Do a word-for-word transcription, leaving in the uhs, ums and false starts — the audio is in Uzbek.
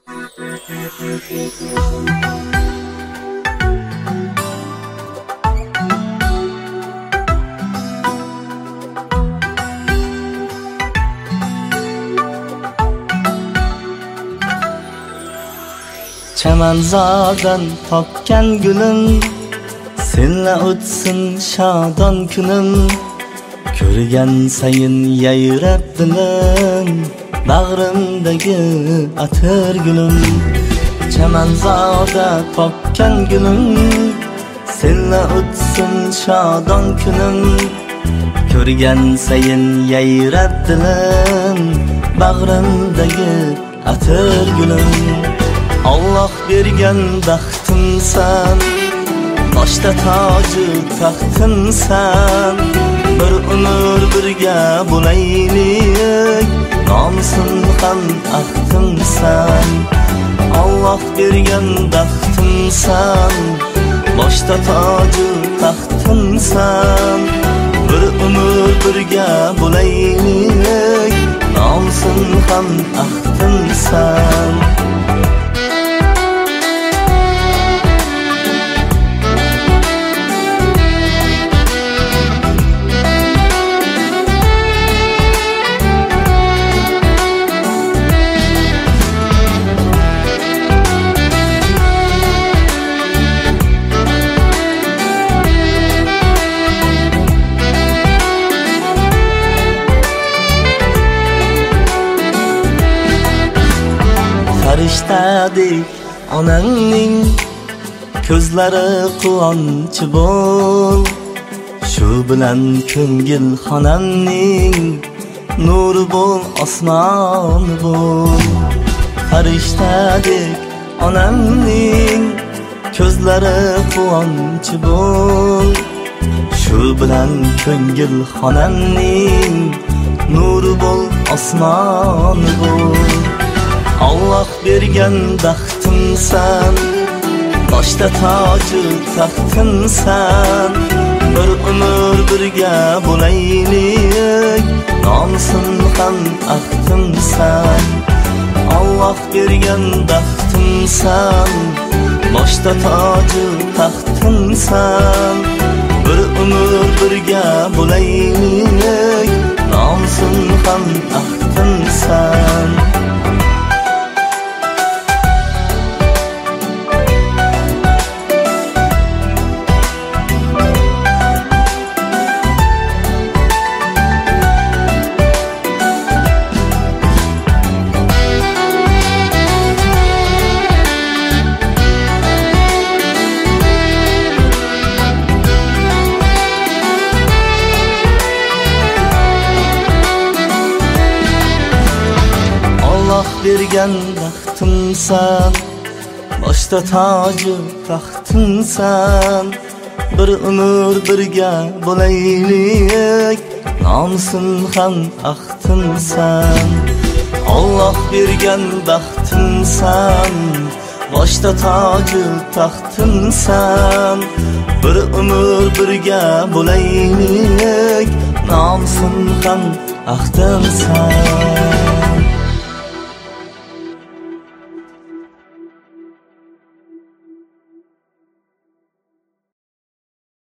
Chamanzordan topgan gulim, senla o'tsin shodon kunim. Ko'rgan sayin yayrab dilim, bag'rimdagi atir gulim. Chamanzorda topgan gulim, senla o'tsin shodon kunim. Ko'rgan sayin yayrab dilim, bag'rimdagi atir gulim. Allah bergan baxtimsan, boshda toji taxtimsan. Bir umr birga bo'laylik, nomusim ham axtimsan. Allah bergan baxtimsan, boshda toji taxtimsan. Bir umr birga bo'laylik, nomusim ham axtimsan. Farishtadek onangning ko'zlari quvonchi bo'l. Shu bilan ko'ngil xonamning nuri bo'l, osmoni bo'l. Farishtadek onamning ko'zlari quvonchi bo'l. Shu bilan ko'ngil xonamning nuri bo'l, osmoni bo'l. Allah bergan baxtimsan, boshda toji taxtimsan. Bir umr birga bo'laylik, nomusim ham axtimsan. Allah bergan baxtimsan, boshda toji taxtimsan. Bir umr birga bo'laylik, nomusim ham axtimsan. Bergan baxtimsan, boshda toji taxtimsan. Bir umr birga bo'laylik, nomusim ham axtimsan. Allah bergan baxtimsan, boshda toji taxtimsan. Bir umr birga bo'laylik, nomusim ham axtimsan.